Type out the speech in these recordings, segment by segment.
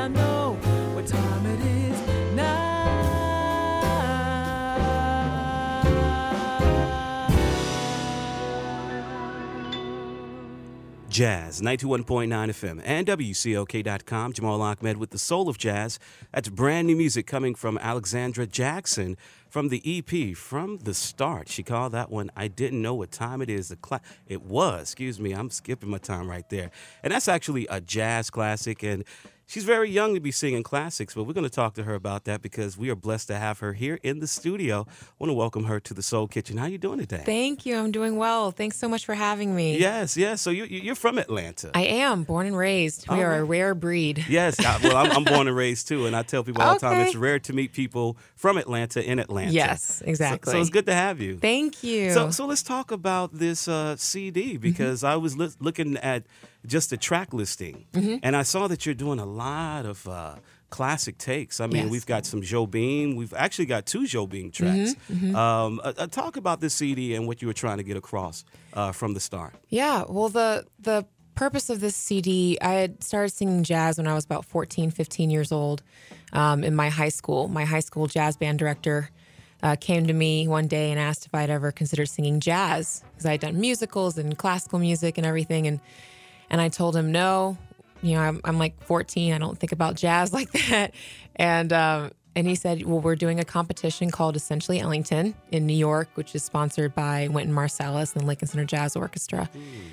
I know what time it is now. Jazz, 91.9 FM and WCOK.com. Jamal Ahmed with the Soul of Jazz. That's brand new music coming from Alexandra Jackson from the EP, From the Start. She called that one, I Didn't Know What Time It Is. It was, excuse me, I'm skipping my time right there. And that's actually a jazz classic, and she's very young to be singing classics, but we're going to talk to her about that because we are blessed to have her here in the studio. I want to welcome her to the Soul Kitchen. How you doing today? Thank you. I'm doing well. Thanks so much for having me. Yes. So you're from Atlanta. I am born and raised. We are a rare breed. Yes. Well, I'm born and raised too, and I tell people all the time it's rare to meet people from Atlanta in Atlanta. Yes, exactly. So it's good to have you. Thank you. So let's talk about this CD because I was looking at just the track listing, and I saw that you're doing a lot of classic takes. I mean, we've got some Jobim. We've actually got 2 Jobim tracks. Talk about this CD and what you were trying to get across from the start. Yeah, well, the purpose of this CD, I had started singing jazz when I was about 14, 15 years old in my high school. My high school jazz band director came to me one day and asked if I'd ever considered singing jazz because I had done musicals and classical music and everything, and I told him no. You know, I'm like 14. I don't think about jazz like that. And he said, well, we're doing a competition called Essentially Ellington in New York, which is sponsored by Wynton Marsalis and the Lincoln Center Jazz Orchestra.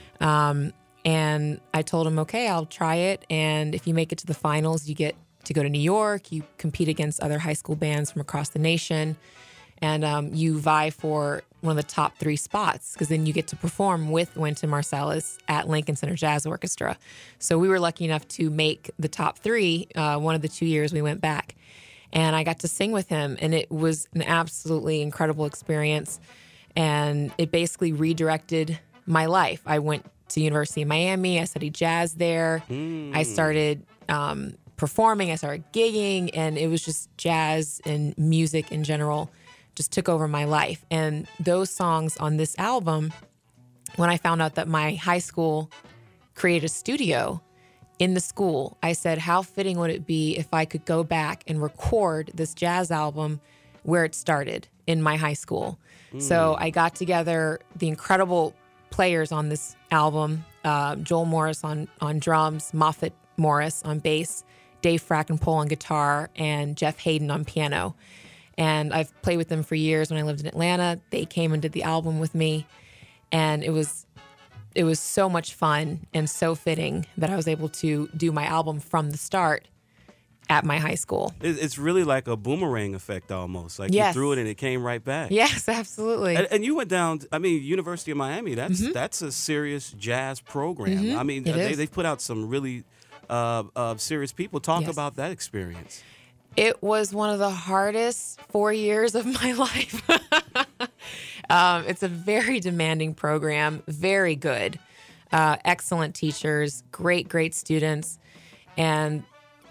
And I told him, okay, I'll try it. And if you make it to the finals, you get to go to New York. You compete against other high school bands from across the nation. And you vie for one of the top 3 spots because then you get to perform with Wynton Marsalis at Lincoln Center Jazz Orchestra. So we were lucky enough to make the top 3 one of the 2 years we went back. And I got to sing with him, and it was an absolutely incredible experience. And it basically redirected my life. I went to University of Miami. I studied jazz there. I started performing. I started gigging, and it was just jazz and music in general just took over my life. And those songs on this album, when I found out that my high school created a studio in the school, I said, how fitting would it be if I could go back and record this jazz album where it started in my high school? So I got together the incredible players on this album, Joel Morris on drums, Moffett Morris on bass, Dave Frackenpole on guitar, and Jeff Hayden on piano. And I've played with them for years. When I lived in Atlanta, they came and did the album with me. And it was so much fun and so fitting that I was able to do my album from the start at my high school. It's really like a boomerang effect almost. Like you threw it and it came right back. Yes, absolutely. And you went down, University of Miami, that's a serious jazz program. I mean, they put out some really serious people. Talk about that experience. It was one of the hardest 4 years of my life. It's a very demanding program, very good, excellent teachers, great students. And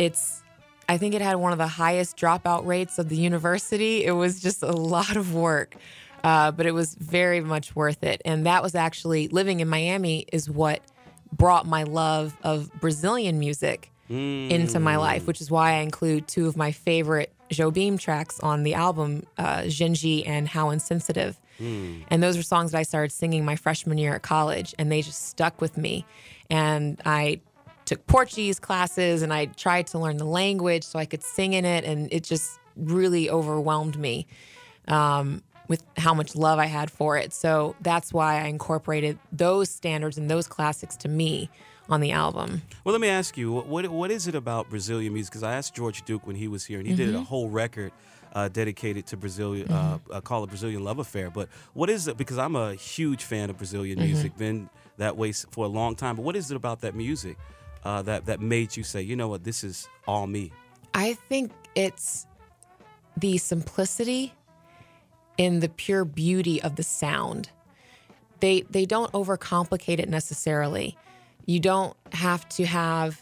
I think it had one of the highest dropout rates of the university. It was just a lot of work, but it was very much worth it. And that was actually, living in Miami is what brought my love of Brazilian music into my life, which is why I include 2 of my favorite Jobim tracks on the album, Genji and How Insensitive. And those were songs that I started singing my freshman year at college, and they just stuck with me. And I took Portuguese classes, and I tried to learn the language so I could sing in it, and it just really overwhelmed me with how much love I had for it. So that's why I incorporated those standards and those classics to me on the album. Well, let me ask you, what is it about Brazilian music? Because I asked George Duke when he was here, and he did a whole record dedicated to Brazil, called A Brazilian Love Affair. But what is it? Because I'm a huge fan of Brazilian music, been that way for a long time. But what is it about that music that made you say, you know what, this is all me? I think it's the simplicity and the pure beauty of the sound. They don't overcomplicate it necessarily. You don't have to have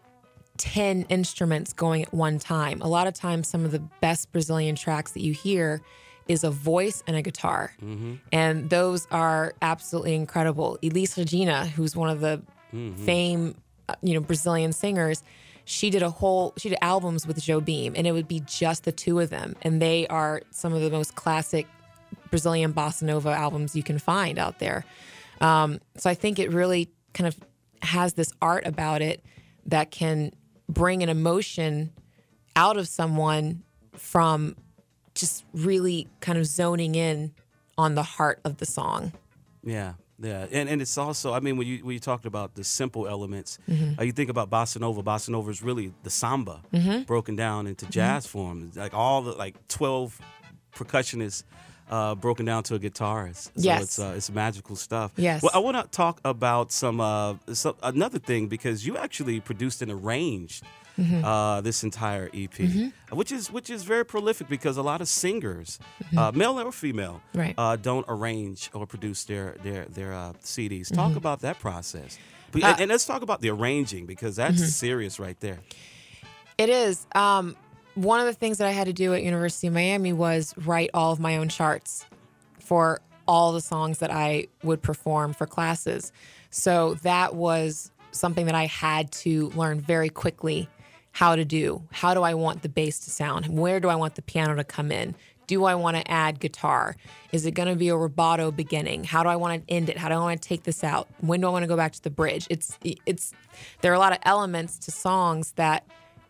10 instruments going at one time. A lot of times, some of the best Brazilian tracks that you hear is a voice and a guitar. And those are absolutely incredible. Elis Regina, who's one of the famed Brazilian singers, she did albums with Joe Beam, and it would be just the two of them. And they are some of the most classic Brazilian bossa nova albums you can find out there. So I think it really kind of has this art about it that can bring an emotion out of someone from just really kind of zoning in on the heart of the song. Yeah. Yeah, and it's also, I mean, when you talked about the simple elements, you think about bossa nova. Bossa nova is really the samba broken down into jazz form, like all the 12 percussionists broken down to a guitarist. So yes, it's magical stuff. Yes. Well, I want to talk about another thing, because you actually produced and arranged this entire EP, which is very prolific, because a lot of singers, male or female, right, don't arrange or produce their CDs. Talk about that process, and let's talk about the arranging, because that's serious right there. It is. One of the things that I had to do at University of Miami was write all of my own charts for all the songs that I would perform for classes. So that was something that I had to learn very quickly how to do. How do I want the bass to sound? Where do I want the piano to come in? Do I want to add guitar? Is it going to be a rubato beginning? How do I want to end it? How do I want to take this out? When do I want to go back to the bridge? There are a lot of elements to songs that,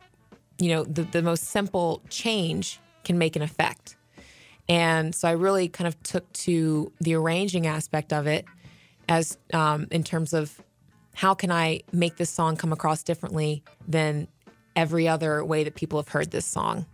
the most simple change can make an effect. And so I really kind of took to the arranging aspect of it as in terms of how can I make this song come across differently than every other way that people have heard this song.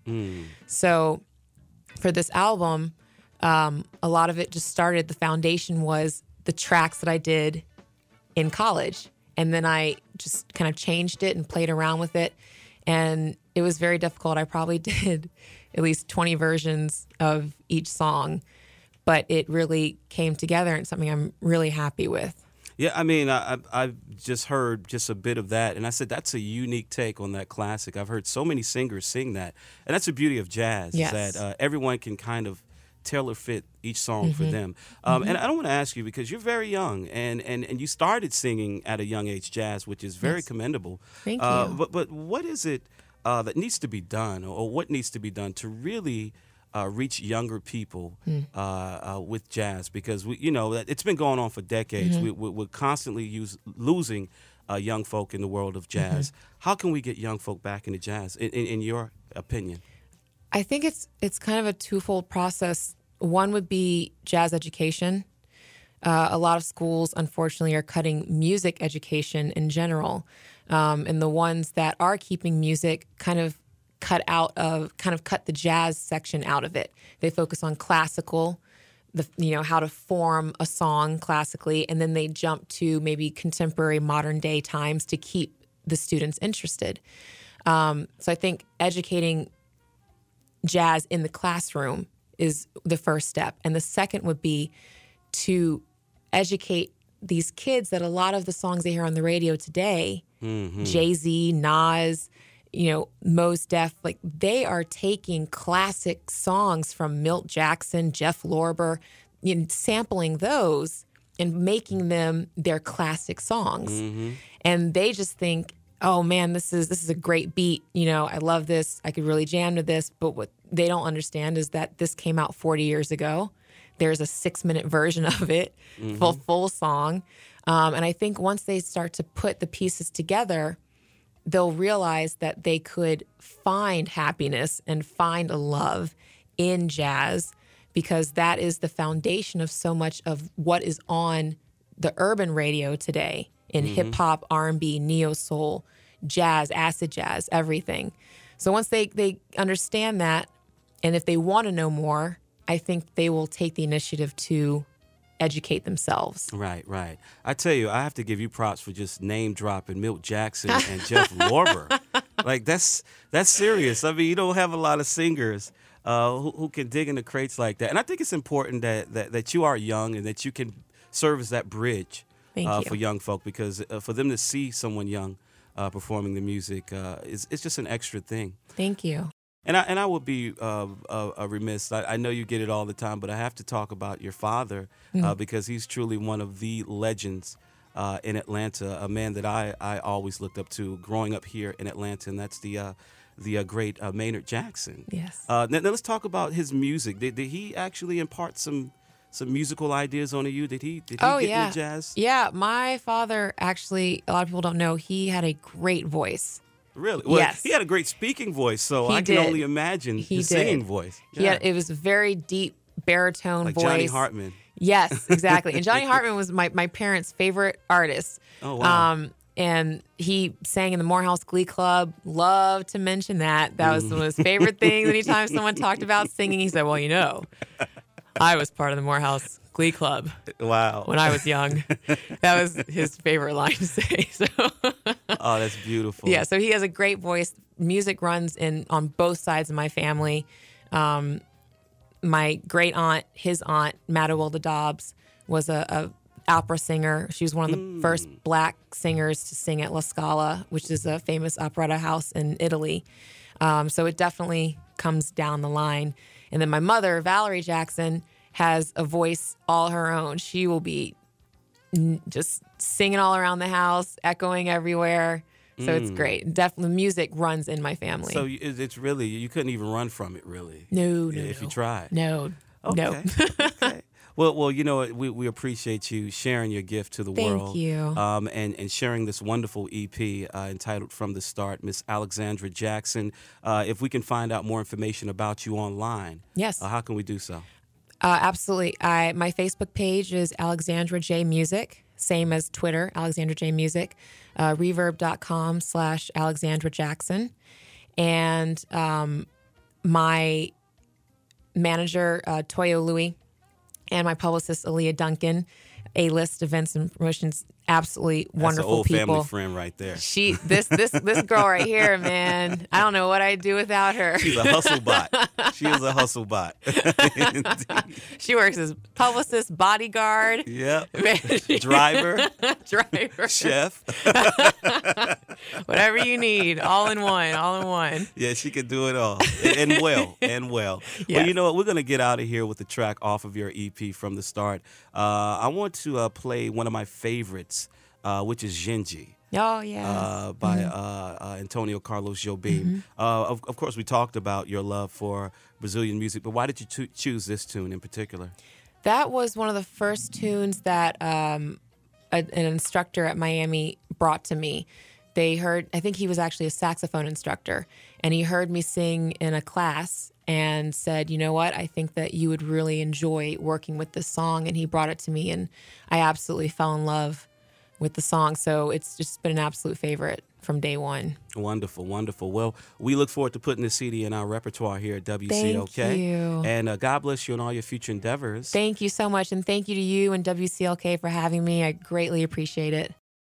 So for this album, a lot of it just started, the foundation was the tracks that I did in college. And then I just kind of changed it and played around with it. And it was very difficult. I probably did at least 20 versions of each song, but it really came together and something I'm really happy with. Yeah, I mean, I've just heard just a bit of that, and I said that's a unique take on that classic. I've heard so many singers sing that, and that's the beauty of jazz, yes, is that everyone can kind of tailor fit each song for them. And I don't want to ask you, because you're very young, and you started singing at a young age, jazz, which is very yes, commendable. Thank you. But what is it that needs to be done, or what needs to be done to really reach younger people with jazz? Because it's been going on for decades. We're constantly losing young folk in the world of jazz. How can we get young folk back into jazz, in your opinion? I think it's kind of a twofold process. One would be jazz education. A lot of schools, unfortunately, are cutting music education in general. And the ones that are keeping music kind of cut the jazz section out of it. They focus on classical, how to form a song classically, and then they jump to maybe contemporary modern day times to keep the students interested. So I think educating jazz in the classroom is the first step. And the second would be to educate these kids that a lot of the songs they hear on the radio today, Jay-Z, Nas, Mos Def, they are taking classic songs from Milt Jackson, Jeff Lorber, sampling those and making them their classic songs. And they just think, oh man, this is a great beat. I love this. I could really jam to this. But what they don't understand is that this came out 40 years ago. There's a 6-minute version of it, full song. And I think once they start to put the pieces together, they'll realize that they could find happiness and find a love in jazz, because that is the foundation of so much of what is on the urban radio today in hip hop, R&B, neo soul, jazz, acid jazz, everything. So once they understand that, and if they want to know more, I think they will take the initiative to educate themselves. Right. I tell you, I have to give you props for just name dropping Milt Jackson and Jeff Lorber. That's serious. I mean, you don't have a lot of singers who can dig in the crates like that. And I think it's important that you are young and that you can serve as that bridge for young folk, because for them to see someone young performing the music it's just an extra thing. Thank you. And I would be remiss. I know you get it all the time, but I have to talk about your father because he's truly one of the legends in Atlanta, a man that I always looked up to growing up here in Atlanta, and that's the great Maynard Jackson. Yes. Now let's talk about his music. Did he actually impart some musical ideas onto you? Did he get into jazz? Yeah, my father actually, a lot of people don't know, he had a great voice. Really? Well, Yes. he had a great speaking voice, so He I can did. only imagine He his did. singing voice. It was a very deep baritone like voice. Johnny Hartman. Yes, exactly. And Johnny Hartman was my parents' favorite artist. Oh, wow. And he sang in the Morehouse Glee Club. Love to mention that. That was one of his favorite things. Anytime someone talked about singing, he said, well, I was part of the Morehouse Glee Club Wow. when I was young. That was his favorite line to say. So, Oh, that's beautiful. yeah, so he has a great voice. Music runs on both sides of my family. My great aunt, his aunt, Madewilda Dobbs, was a opera singer. She was one of the first black singers to sing at La Scala, which is a famous operetta house in Italy. So it definitely comes down the line. And then my mother, Valerie Jackson, has a voice all her own. She will be just singing all around the house, echoing everywhere. So it's great. Definitely, music runs in my family. So it's really, you couldn't even run from it, really. No, If you tried. No. Okay. Okay. Well, we appreciate you sharing your gift to the Thank world. you. And sharing this wonderful EP entitled From the Start, Miss Alexandra Jackson. If we can find out more information about you online, Yes. how can we do so? Absolutely. My Facebook page is Alexandra J Music, same as Twitter, Alexandra J Music, reverb.com/Alexandra Jackson. And my manager, Toyo Louie, and my publicist, Aaliyah Duncan, A-List Events and Promotions, absolutely wonderful That's an old people. family friend right there. This girl right here, man, I don't know what I'd do without her. She's a hustle bot. She is a hustle bot. She works as publicist, bodyguard, Yep. Driver, driver, chef. whatever you need, all in one. Yeah, she can do it all. And well. Well, Yes. you know what? We're going to get out of here with the track off of your EP From the Start. I want to play one of my favorites, which is Genji. Oh, yeah. By Antonio Carlos Jobim. Of course, we talked about your love for Brazilian music, but why did you choose this tune in particular? That was one of the first tunes that an instructor at Miami brought to me. They heard, I think he was actually a saxophone instructor, and he heard me sing in a class and said, you know what, I think that you would really enjoy working with this song. And he brought it to me, and I absolutely fell in love with the song. So it's just been an absolute favorite from day one. Wonderful, wonderful. Well, we look forward to putting this CD in our repertoire here at WCLK. Thank you. And God bless you in all your future endeavors. Thank you so much. And thank you to you and WCLK for having me. I greatly appreciate it.